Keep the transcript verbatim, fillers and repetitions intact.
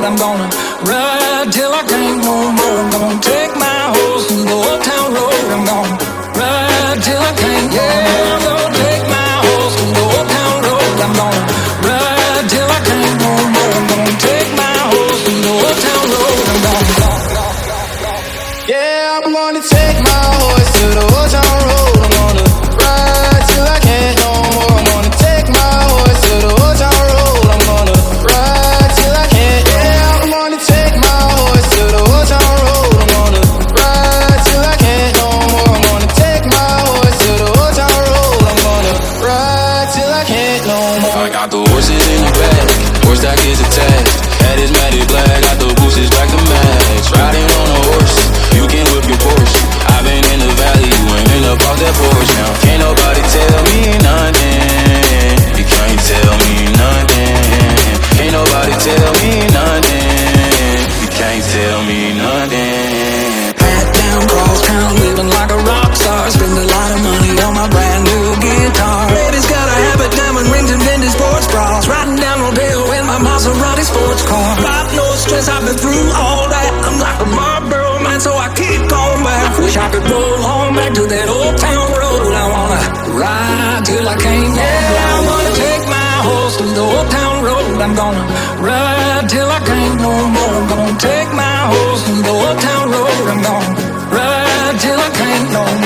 I'm gonna ride till I can't no more. I'm gonna take my horse through the old town road. I'm gonna ride till I can't. Yeah, I'm gonna take my horse through the old town road. I'm gonna ride till I can't no more. I'm gonna take my horse through the old town road. I'm gonna. Yeah, I'm gonna take my horse to the old town road. I'm gonna ride till I can't no more. I'm gonna take my horse to the old town road. I'm gonna ride till I can't. Yeah, I'm gonna take my horse to the old town road. I'm gonna ride till I can't no more. I'm gonna take my horse to the old town road. I'm gonna ride till I can't no more. I got the horses in the back, horse that is attached. Head is matted black, got the boosters back to match. Riding on a horse, you can whip your Porsche. I've been in the valley, you ain't in the park that Porsche. Now can't nobody tell me nothing. You can't tell me nothing. Can't nobody tell me nothing. You can't tell me nothing. Hat down, cross town, living like a rock star. Spend a lot of money on my brand new guitar. Ladies got a habit, diamond rings and vintage sports bras. Riding down Rodeo in my Maserati sports car. Got no stress, I've been through all that. I'm like a Marlboro man, so I keep going back. Wish I could roll home back to that old town road. I wanna ride till I can't. Yeah, I wanna take my horse through the old town road. I'm gonna ride till I can't no more. I'm gonna take my horse through the old town road. I'm gonna ride till I can't no more.